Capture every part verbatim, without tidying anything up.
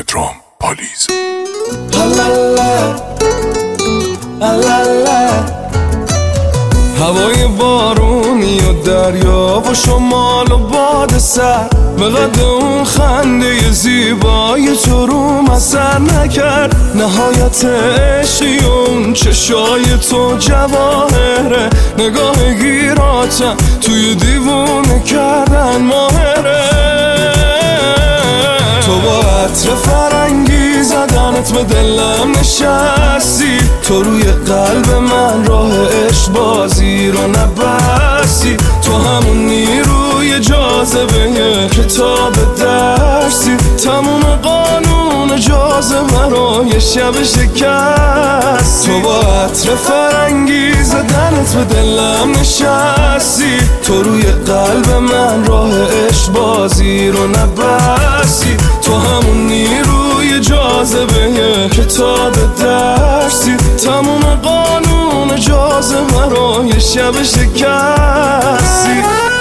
پدرام پالیز. هوای بارونی و دریا و شمال و باد سر به قد اون خنده زیبای تو روم اثر نکرد. نهایت عشقی اون چشای تو جواهره، نگاه گیراتم توی دیوونه کردن ماهره. تو با عطر فرنگی زدنت به دلم نشستی، تو روی قلب من راه عشق بازی رو نبستی. تو همون نیروی جاذبه کتاب درسی، تموم قانون جاذبه رو یه شب شکستی. تو با عطر فرنگی زدنت به دلم نشستی، تو روی قلب من راه عشق بازی رو نبستی. تو همون نیروی جاذبه کتاب درسی، تموم قانون جاذبه رو یه شب شکستی.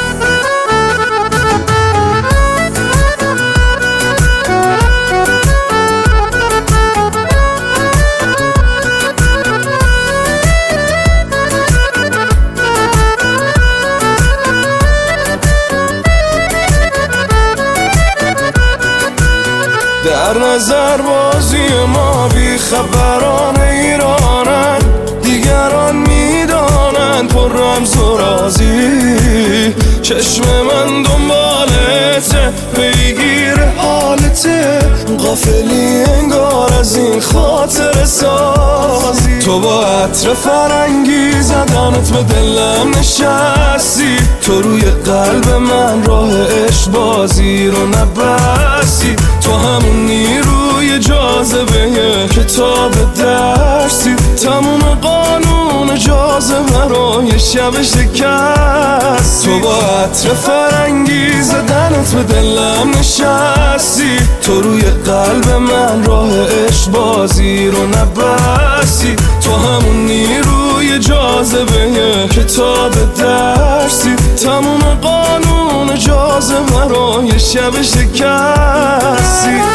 در نظر بازی ما بی خبران ایرانن، دیگران میدانند پر رمز و رازی. چشم من دنبالته، پیگیر حالته، غافلی انگار از این خاطر سازی. تو با عطر فرنگی زدنت به دلم نشستی، تو روی قلب من راه عشق بازی رو نبستی. تو همون نیروی جاذبه کتاب درسی، تموم قانون جاذبه رو یه شب شکستی. تو با عطر فرنگی زدنت به دلم نشستی، تو روی قلب من راه عشق بازی رو نبستی. تو همون نیروی جاذبه کتاب درسی، تموم قانون جاذبه رو یه شب شکستی.